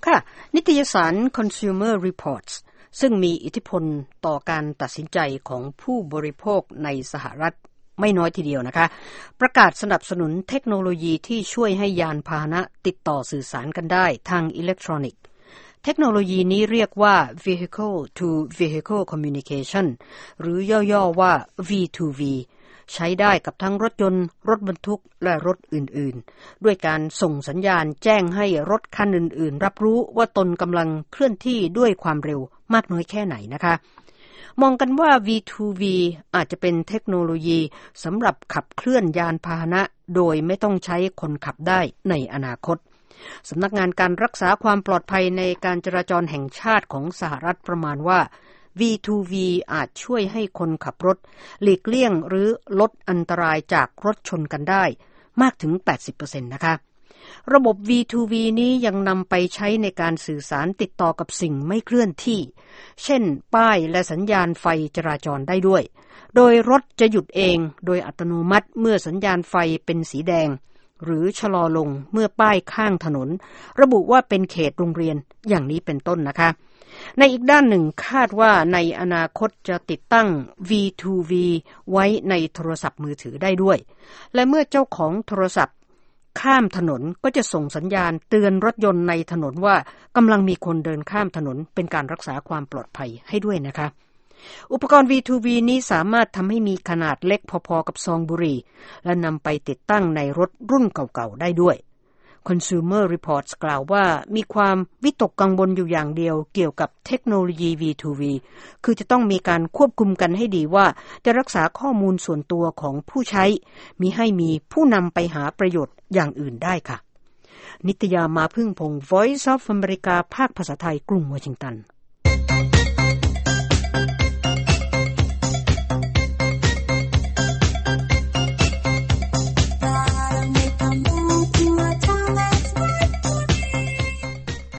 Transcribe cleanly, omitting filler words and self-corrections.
ค่ะนิตยสาร Consumer Reports ซึ่งมีอิทธิพลต่อการตัดสินใจของผู้บริโภคในสหรัฐไม่น้อยทีเดียวนะคะประกาศสนับสนุนเทคโนโลยีที่ช่วยให้ยานพาหนะติดต่อสื่อสารกันได้ทางอิเล็กทรอนิกส์เทคโนโลยีนี้เรียกว่า Vehicle to Vehicle Communication หรือย่อๆว่า V2V ใช้ได้กับทั้งรถยนต์รถบรรทุกและรถอื่นๆด้วยการส่งสัญญาณแจ้งให้รถคันอื่นๆรับรู้ว่าตนกำลังเคลื่อนที่ด้วยความเร็วมากน้อยแค่ไหนนะคะมองกันว่า V2V อาจจะเป็นเทคโนโลยีสำหรับขับเคลื่อนยานพาหนะโดยไม่ต้องใช้คนขับได้ในอนาคตสำนักงานการรักษาความปลอดภัยในการจราจรแห่งชาติของสหรัฐประมาณว่า V2V อาจช่วยให้คนขับรถหลีกเลี่ยงหรือลดอันตรายจากรถชนกันได้มากถึง 80% นะคะระบบ V2V นี้ยังนำไปใช้ในการสื่อสารติดต่อกับสิ่งไม่เคลื่อนที่เช่นป้ายและสัญญาณไฟจราจรได้ด้วยโดยรถจะหยุดเองโดยอัตโนมัติเมื่อสัญญาณไฟเป็นสีแดงหรือชะลอลงเมื่อป้ายข้างถนนระบุว่าเป็นเขตโรงเรียนอย่างนี้เป็นต้นนะคะในอีกด้านหนึ่งคาดว่าในอนาคตจะติดตั้ง V2V ไว้ในโทรศัพท์มือถือได้ด้วยและเมื่อเจ้าของโทรศัพท์ข้ามถนนก็จะส่งสัญญาณเตือนรถยนต์ในถนนว่ากำลังมีคนเดินข้ามถนนเป็นการรักษาความปลอดภัยให้ด้วยนะคะอุปกรณ์ V2V นี้สามารถทำให้มีขนาดเล็กพอๆกับซองบุหรี่และนำไปติดตั้งในรถรุ่นเก่าๆได้ด้วย Consumer Reports กล่าวว่ามีความวิตกกังวลอยู่อย่างเดียวเกี่ยวกับเทคโนโลยี V2V คือจะต้องมีการควบคุมกันให้ดีว่าจะรักษาข้อมูลส่วนตัวของผู้ใช้มิให้มีผู้นำไปหาประโยชน์อย่างอื่นได้ค่ะนิตยามาพึ่งพงษ์ Voice of America ภาคภาษาไทยกรุงวอชิงตัน